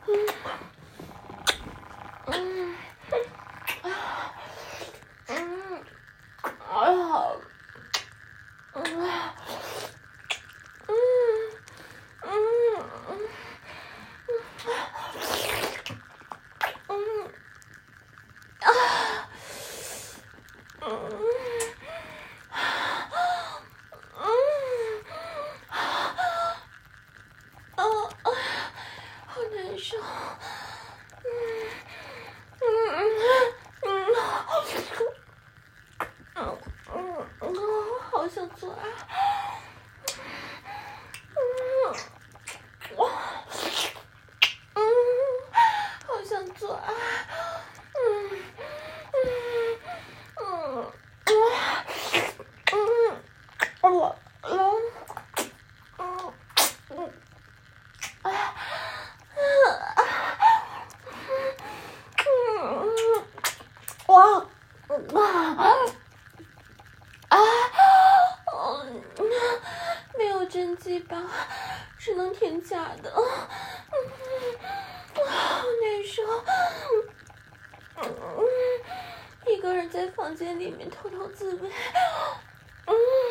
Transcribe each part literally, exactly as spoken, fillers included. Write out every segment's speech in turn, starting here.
嗯嗯嗯，哎呀，嗯嗯嗯嗯嗯啊嗯。哦，好难受。嗯嗯嗯嗯嗯嗯，好想做爱。嗯，哇，嗯，好想做爱。嗯嗯嗯嗯嗯，我嗯嗯嗯啊啊嗯哇啊啊嗯，没有针剂吧？只能填假的。嗯，好难受。嗯，一个人在房间里面偷偷自慰。嗯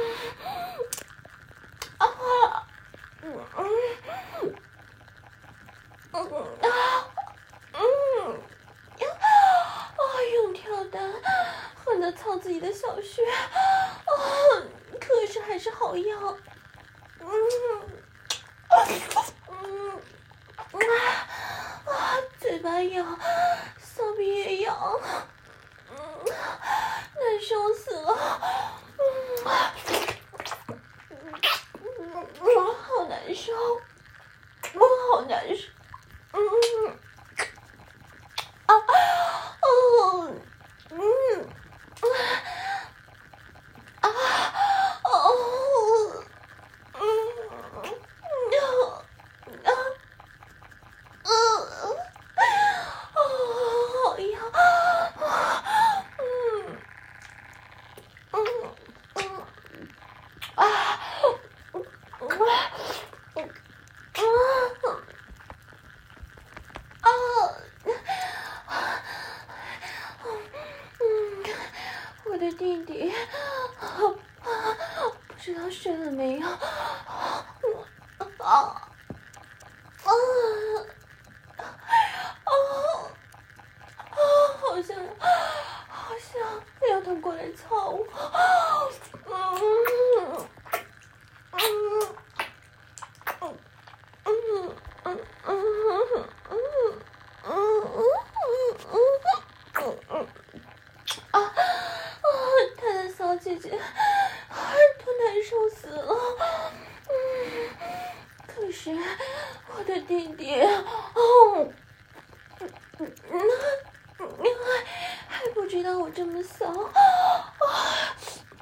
啊嗯嗯嗯啊嗯啊，用跳蛋恨得操自己的小穴。啊，可是还是好痒。嗯嗯啊啊，嘴巴痒，骚逼也痒。嗯，难受死了。嗯嗯，好难受，我好难受。嗯啊哦嗯啊哦嗯啊啊嗯啊好痒啊嗯嗯嗯啊嗯嗯啊嗯，我的弟弟，不知道睡了没有？啊啊啊啊！好像，好像要他过来操我。嗯嗯嗯嗯嗯嗯嗯嗯嗯啊啊！他的骚姐姐，都难受死了。嗯，可是我的弟弟，哦，嗯嗯，还还不知道我这么骚。啊，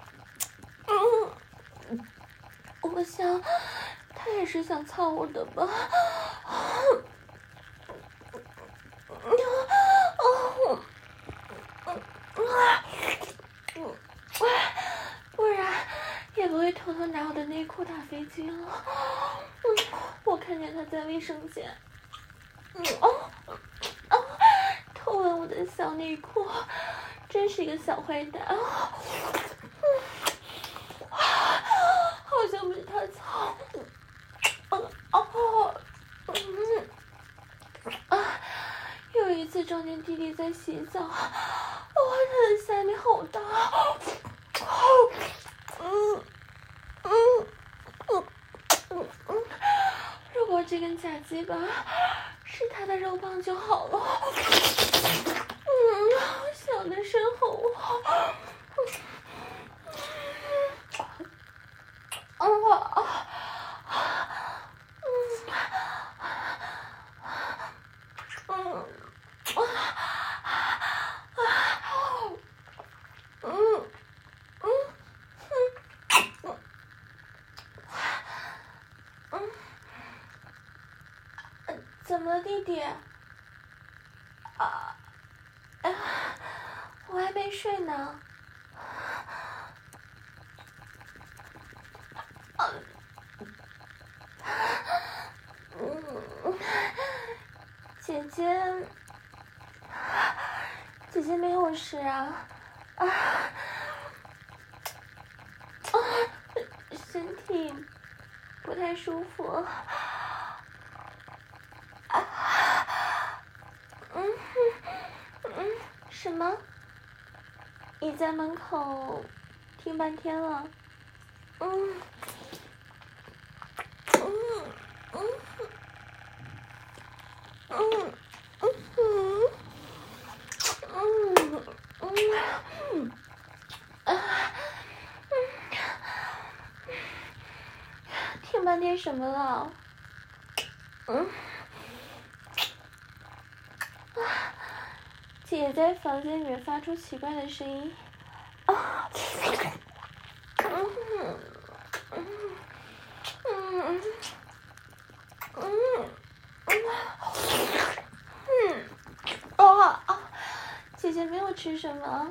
嗯，我想他也是想操我的吧。哦，嗯，不然也不会偷偷拿我的内裤打飞机了。嗯，我看见他在卫生间，嗯哦哦，偷闻我的小内裤，真是一个小坏蛋。嗯，好像被他操。嗯哦，嗯啊，有一次撞见弟弟在洗澡，哇，他的下面好大。嗯嗯嗯嗯嗯，如果这根假鸡巴是他的肉棒就好了。嗯，小的身后。嗯啊嗯嗯嗯嗯嗯，怎么了，弟弟？啊，哎，我还没睡呢。嗯，姐姐，姐姐没有事啊，啊啊，身体不太舒服，啊，嗯嗯，什么？你在门口听半天了？嗯嗯嗯嗯嗯嗯嗯嗯啊嗯，听半天什么了？嗯，姐也在房间里面发出奇怪的声音。啊，嗯嗯嗯嗯嗯嗯，啊啊！姐姐没有吃什么。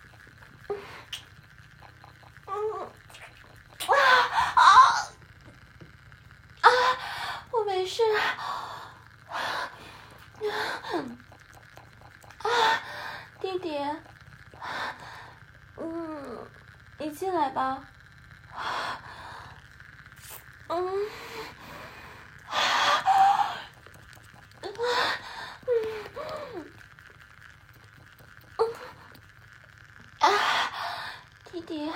嗯啊啊啊！我没事。啊，弟弟，嗯，你进来吧。嗯，啊，弟弟，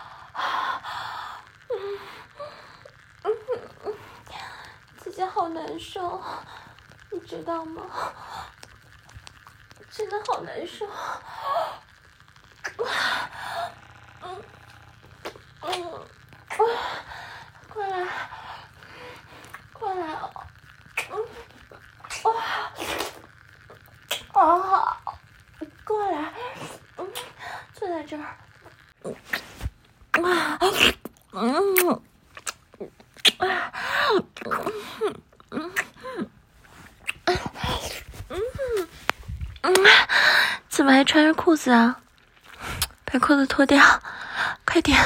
嗯嗯嗯，姐姐好难受，你知道吗？真的好难受。嗯嗯，过来，过来哦，嗯，哇，啊，过来，嗯，坐在这儿，啊，嗯，啊，嗯嗯嗯，怎么还穿着裤子啊？把裤子脱掉，快点！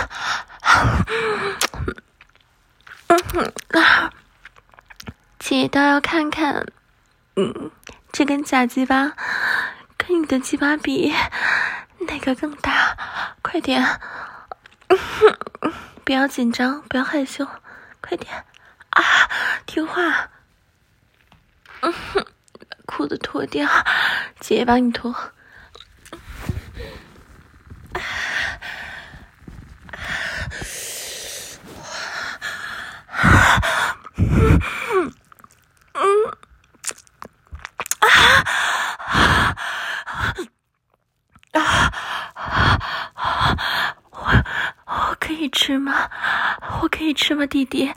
嗯，姐倒要看看，嗯，这根假鸡巴跟你的鸡巴比，哪个更大？快点！不要紧张，不要害羞，快点！啊，听话！嗯，把裤子脱掉，姐帮你脱。我我可以吃吗？我可以吃吗，弟弟？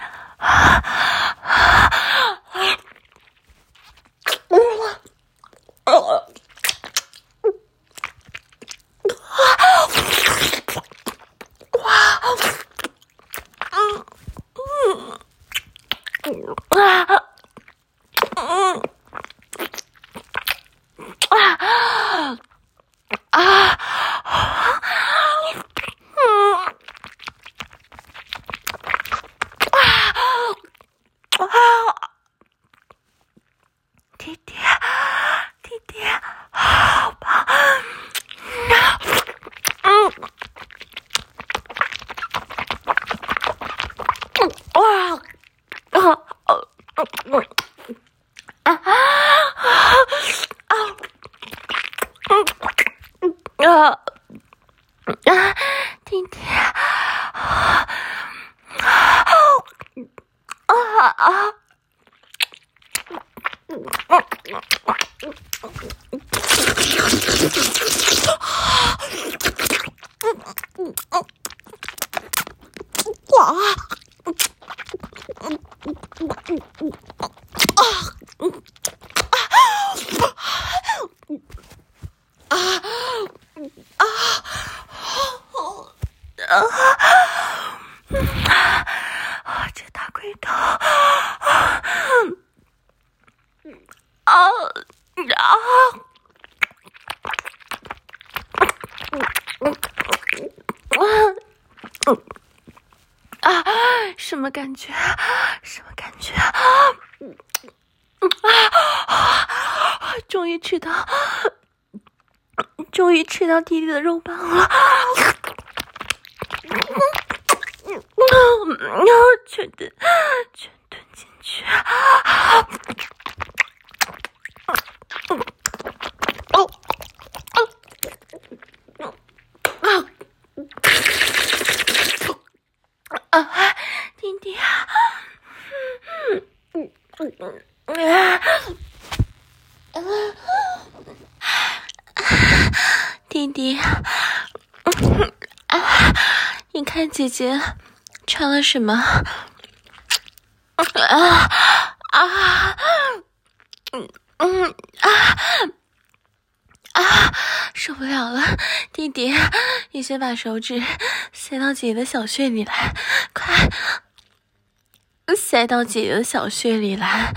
弟弟，弟弟，好吧，嗯，哇，啊啊啊啊啊！弟弟，啊啊啊！啊！这大龟头，啊啊！啊！什么感觉？什么感觉？啊！ 于吃到，终于吃到弟弟的肉棒了。全吞，全吞进去。哦，啊，弟弟，嗯嗯嗯嗯嗯，弟弟，啊，你看姐姐穿了什么？啊啊，嗯嗯啊啊，受不了了，弟弟，你先把手指塞到姐姐的小穴里来，快塞到姐姐的小穴里来，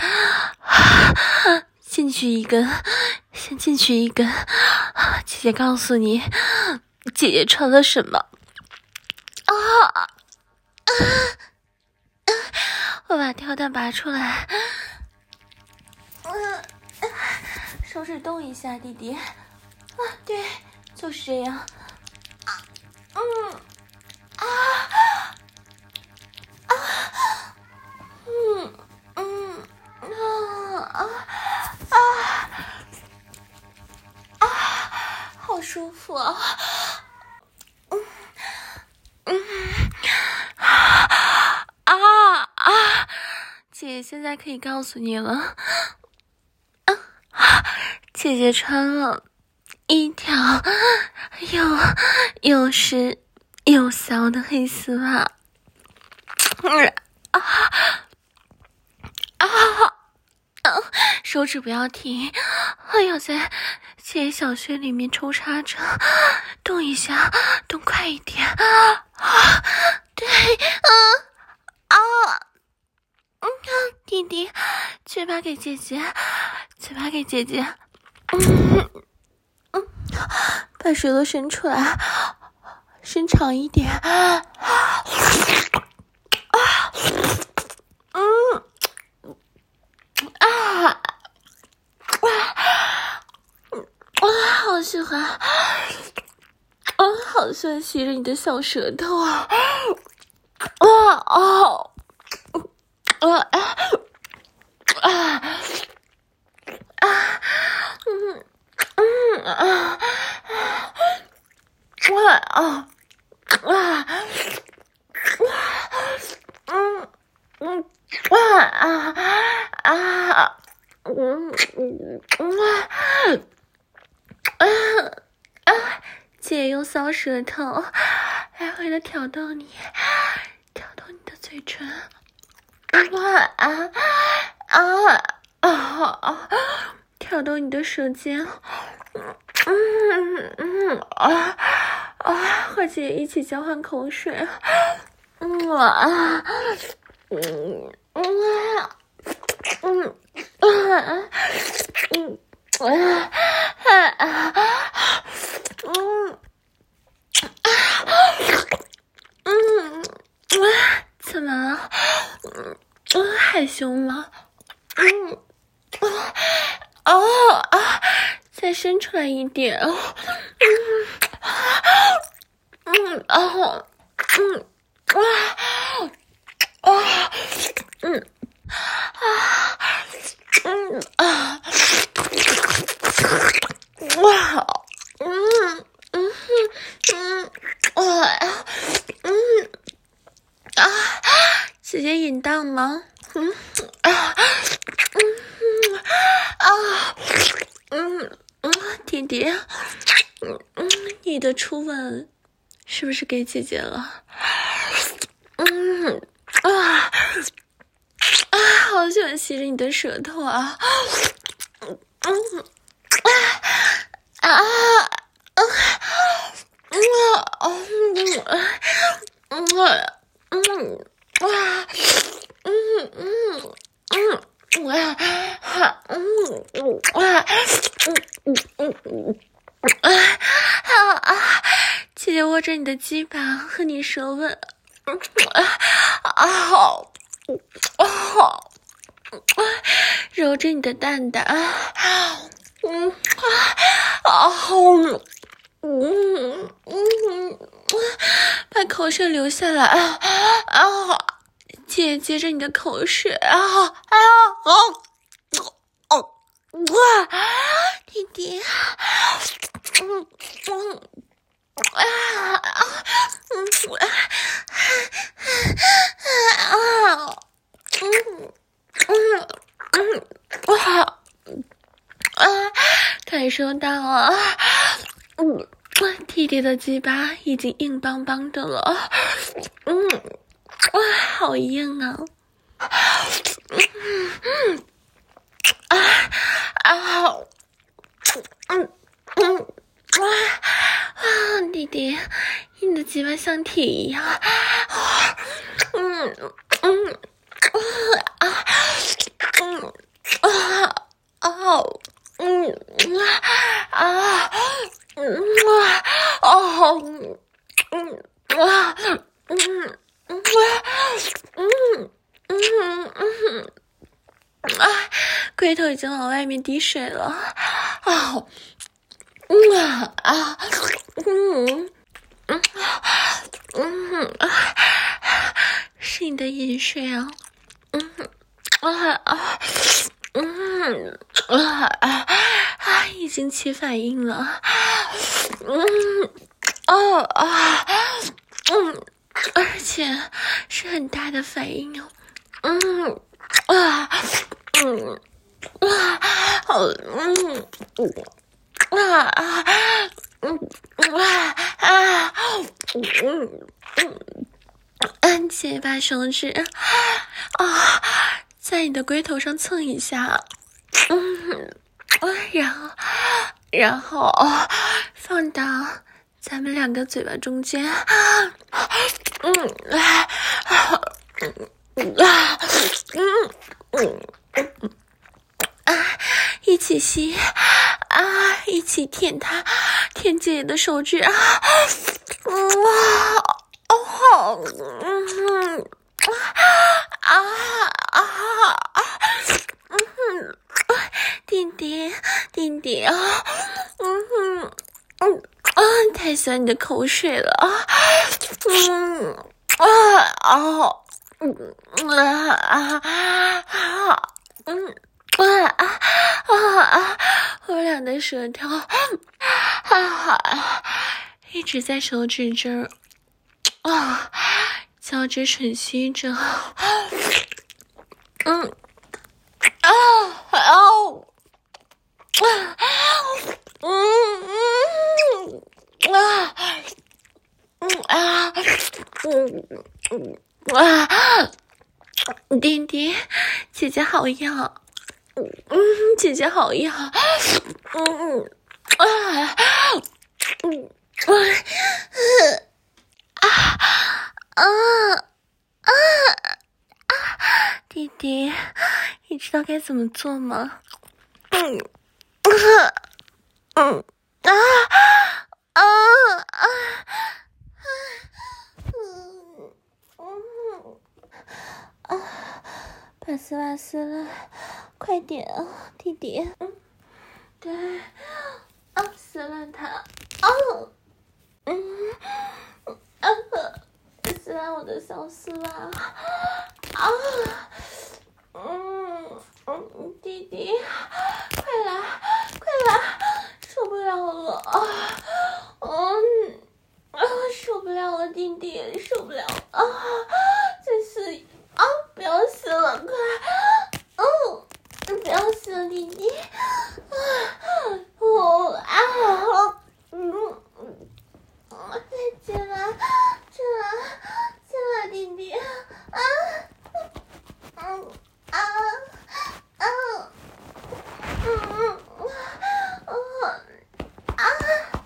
进去一根，先进去一根，姐姐告诉你，姐姐穿了什么？啊啊！我把跳蛋拔出来，嗯，手指动一下，弟弟。啊，对，就是这样。啊，嗯，啊，啊，嗯嗯啊啊啊啊，好舒服啊！嗯嗯啊啊！姐姐现在可以告诉你了，啊，姐姐穿了一条又又湿又骚的黑丝袜，嗯啊啊啊！手指不要停，要在姐姐小穴里面抽插着，动一下，动快一点啊！对，嗯啊。嗯，弟弟，嘴巴给姐姐，嘴巴给姐姐，嗯嗯，把舌头伸出来，伸长一点，啊，嗯，啊，啊，啊，好喜欢，啊，好喜欢吸着你的小舌头啊，啊哦。啊啊啊啊！嗯嗯啊啊啊啊！嗯嗯啊啊啊！嗯嗯啊啊啊！姐用骚舌头来回的挑逗你，挑逗你的嘴唇。哇啊啊啊啊！挑逗你的舌尖，嗯嗯嗯啊啊！和姐姐一起交换口水，嗯啊嗯嗯嗯啊嗯啊啊嗯嗯啊！怎么了？嗯嗯，害羞吗？嗯，哦啊，再伸出来一点。嗯嗯哦嗯啊啊嗯啊嗯啊哇嗯嗯嗯啊嗯啊，姐姐淫荡吗？嗯啊嗯啊嗯嗯，弟弟，嗯嗯，你的初吻是不是给姐姐了？嗯啊啊，好喜欢吸着你的舌头啊！嗯啊啊嗯嗯嗯嗯啊嗯嗯嗯。哇哈嗯嗯哇嗯嗯嗯嗯啊啊啊！姐姐握着你的鸡巴和你舌吻，啊啊好啊好，揉着你的蛋蛋， 嗯啊，嗯嗯嗯，把口水流下来啊啊！姐接着你的口水啊啊啊！哦哇，弟弟，嗯嗯啊啊嗯啊嗯嗯嗯哇啊！感受到啊，嗯，弟弟的鸡巴已经硬邦邦的了，嗯，哇，好硬啊！嗯啊啊，嗯嗯啊啊，弟弟，你的鸡巴像铁一样，嗯嗯啊嗯啊哦嗯啊嗯啊哦嗯啊嗯嗯嗯嗯嗯。啊，龟头已经往外面滴水了，啊，嗯啊啊，嗯嗯嗯啊，是你的饮水啊，嗯啊啊，嗯啊啊啊，已经起反应了，嗯啊啊，嗯，而且是很大的反应哦，嗯啊。嗯啊，好，嗯，啊啊，嗯啊啊，嗯嗯，嗯，姐把手指啊，在你的龟头上蹭一下，嗯，然后，然后放到咱们两个嘴巴中间，嗯啊，嗯啊，嗯嗯。啊，一起吸啊，一起舔他，舔姐姐的手指啊，嗯啊，哦，嗯啊啊啊，嗯，弟弟弟弟啊，嗯嗯啊，太喜欢你的口水了啊，嗯啊哦，嗯啊啊啊，嗯。啊啊啊啊！我俩的舌头啊啊，一直在手指这儿啊，交织吮吸着，嗯啊啊嗯嗯啊嗯啊嗯嗯啊，弟弟，姐姐好痒。嗯，姐姐好痒，嗯啊，嗯啊啊啊啊！弟弟，你知道该怎么做吗？嗯嗯啊啊啊嗯嗯啊！把丝袜撕了，快点啊，弟弟！嗯，对，啊，撕了它，啊，嗯，啊，撕了我的小丝袜，啊，嗯嗯，弟弟，快来，快来，受不了了啊，嗯，啊，受不了了，弟弟，受不了啊，这是。啊！不要死了，快！嗯，不要死了，弟弟！啊，我啊，嗯，再进来，进来，进来，弟弟！啊，嗯啊啊，嗯嗯啊啊！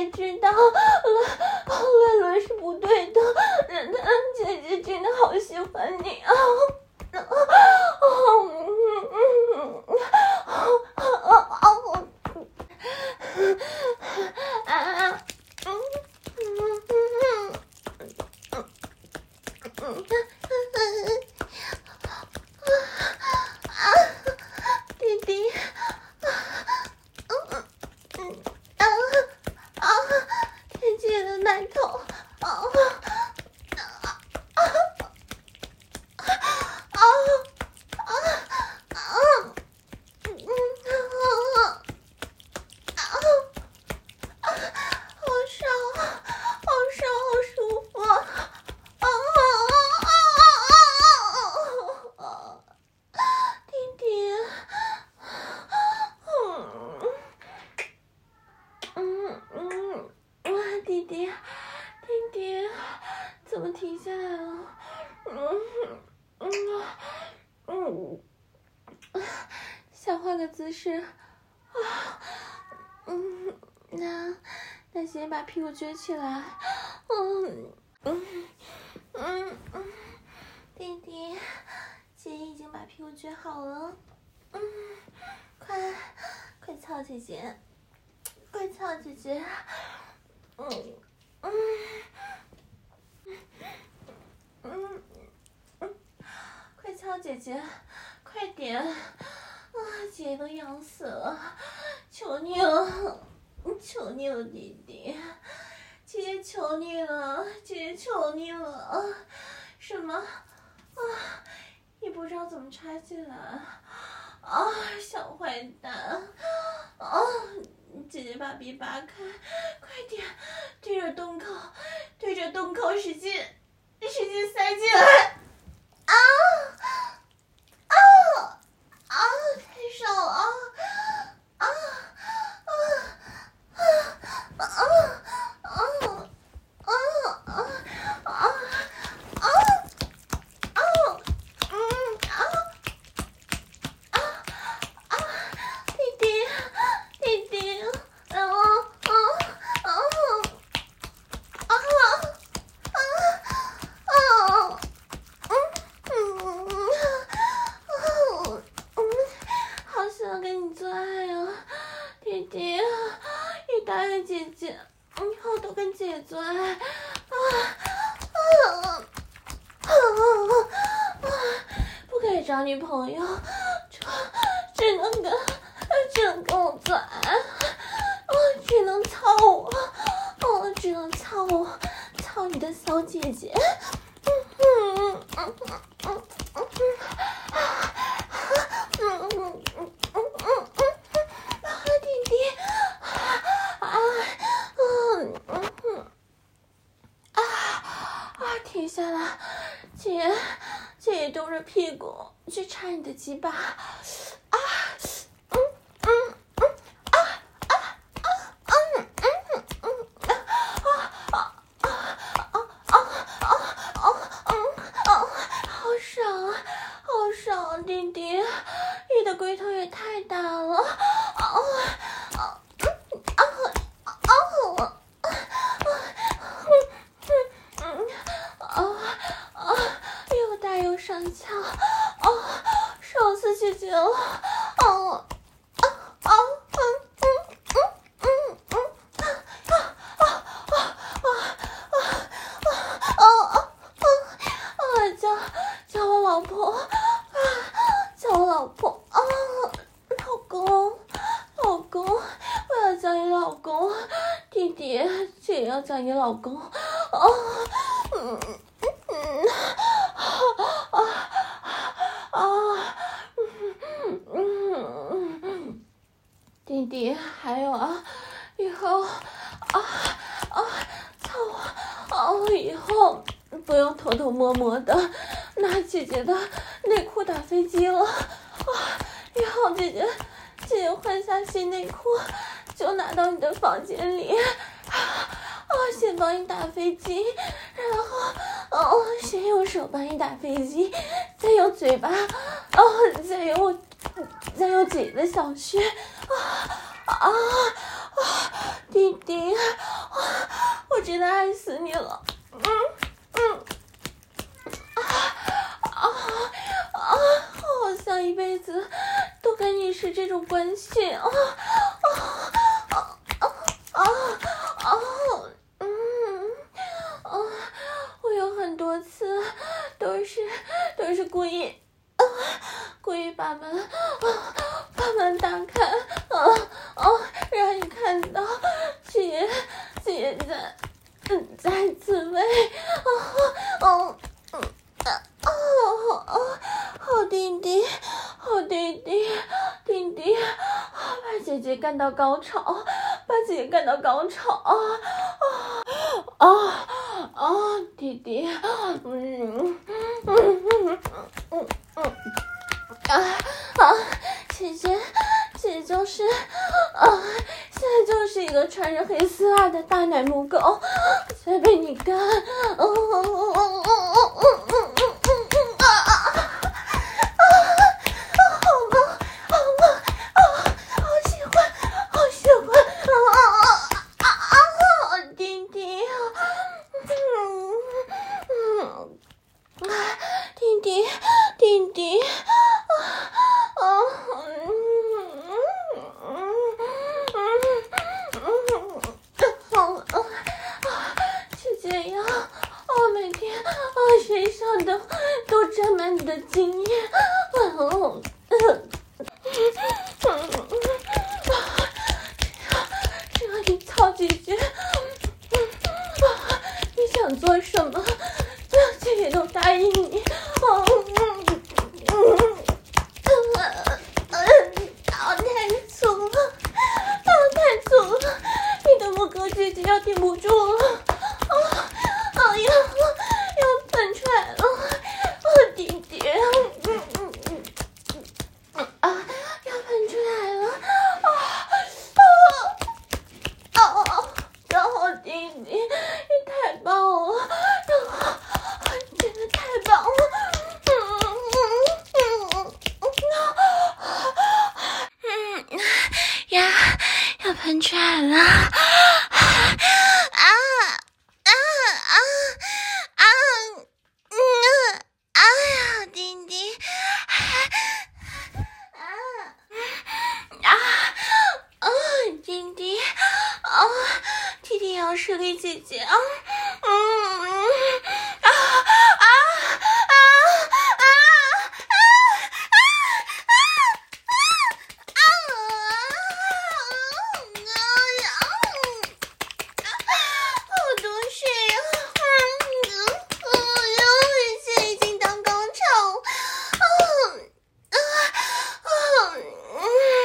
姐知道乱乱伦是不对的，姐姐真的好喜欢你啊！弟弟，姐姐的奶头，啊！怎么停下来了？嗯嗯嗯，想换个姿势啊，嗯，那那先把屁股撅起来，嗯嗯嗯嗯，弟弟，姐已经把屁股撅好了，嗯，快快操姐姐，快操姐姐，嗯嗯。嗯嗯，快敲姐姐，快点！啊，姐都痒死了，求你了，求你了，弟弟，姐姐求你了，姐姐求你了！什么？啊，你不知道怎么插进来？啊，小坏蛋！啊，姐姐把鼻拔开，快点，对着洞口，对着洞口使劲！使劲塞进来，啊啊啊！太少了，啊啊啊啊啊啊啊啊啊啊！嗯啊啊啊！弟弟，弟弟，啊啊啊啊！哦，嗯嗯嗯嗯，好想跟你做爱啊，弟弟，你答应姐姐，以后都跟姐姐做爱，啊啊啊啊！不可以找女朋友，只只能跟只能跟我做爱，啊，只能操我，哦，只能操我，操你的骚姐姐。嗯嗯嗯嗯嗯嗯嗯嗯嗯嗯嗯，弟弟，啊嗯嗯嗯啊啊，停下来，姐姐也动着屁股去插你的鸡巴，啊嗯嗯嗯啊啊啊嗯嗯嗯啊啊啊啊啊啊啊！好爽啊，好爽啊，弟弟，你的龟头也太大了，啊啊啊啊啊！嗯嗯啊啊，又大又上翘，啊，爽死姐姐了，啊啊啊嗯嗯嗯嗯嗯啊啊啊啊啊啊啊！啊！叫叫我老婆啊！叫我老婆啊！老公，老公，我要叫你老公，弟弟，这也要叫你老公啊！嗯嗯啊啊啊！嗯嗯嗯，弟弟，还有啊，以后啊啊，操我啊！以后。不用偷偷摸摸的拿姐姐的内裤打飞机了啊！以后姐姐姐姐换下新内裤就拿到你的房间里啊，先帮你打飞机，然后哦，先用手帮你打飞机，再用嘴巴哦，再用再用姐姐的小穴啊啊啊！弟弟， 真的爱死你了。嗯嗯，啊啊啊！我好想一辈子都跟你是这种关系啊啊啊啊啊啊！嗯啊，我有很多次都是都是故意啊，故意把门啊把门打开啊啊，让你看到姐姐在嗯在自慰啊啊嗯啊啊好弟弟好弟弟弟弟，把姐姐干到高潮，把姐姐干到高潮啊啊啊啊弟弟，嗯嗯嗯嗯嗯啊啊姐姐姐就是啊现在就是一个穿着黑丝袜的大奶母狗在被你干，嗯嗯嗯嗯嗯嗯嗯嗯啊啊啊好棒好棒啊好喜欢好喜欢啊啊啊啊啊弟弟嗯嗯啊弟弟弟弟啊啊嗯嗯嗯好了啊就这样啊每天啊身上都都沾满你的经验嗯嗯只要你操几句你想做什么姐姐都答应你哦嗯嗯好太粗了好太粗了你的母狗姐姐要顶不住了啊啊要要喷出来了啊弟弟嗯嗯嗯嗯啊要喷出来了啊啊啊然后弟弟你太棒了啊真的太棒了嗯嗯嗯嗯嗯呀要喷出来了啊啊啊啊嗯啊呀弟弟啊啊啊弟弟啊弟弟要是给姐姐啊嗯啊啊啊啊好多水啊！嗯，我现在已经到高潮，嗯啊啊嗯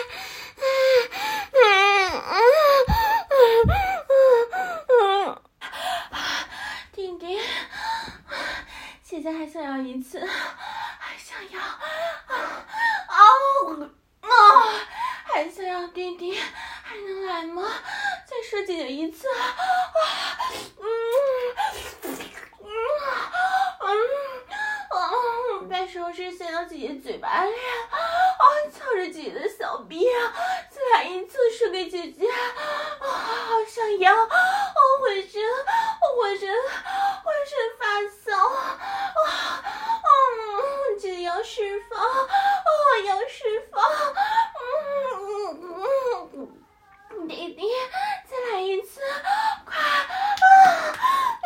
嗯嗯嗯嗯弟弟，姐姐还想要一次，还想要啊啊啊！还想要弟弟，还能来吗？再说姐姐一次啊！嗯嗯嗯嗯，把手指伸到姐姐嘴巴里啊，操着姐姐的小臂啊，再来一次射给姐姐啊！好想要，我浑身我浑身浑身发烧啊！嗯，姐姐要释放，我要释放，嗯嗯嗯，弟弟，再来一次，快啊！嗯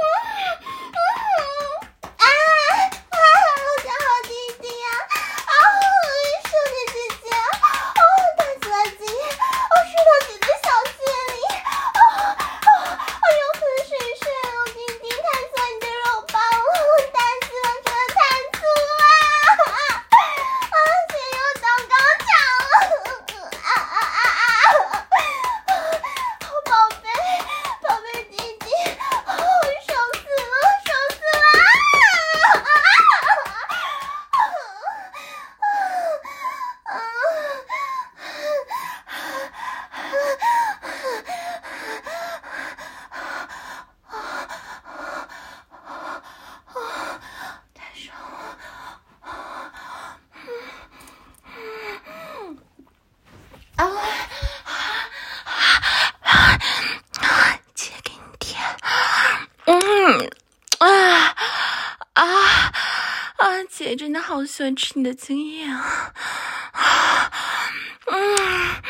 嗯啊啊！好的好弟弟呀！啊， 真的好喜欢吃你的精液啊！嗯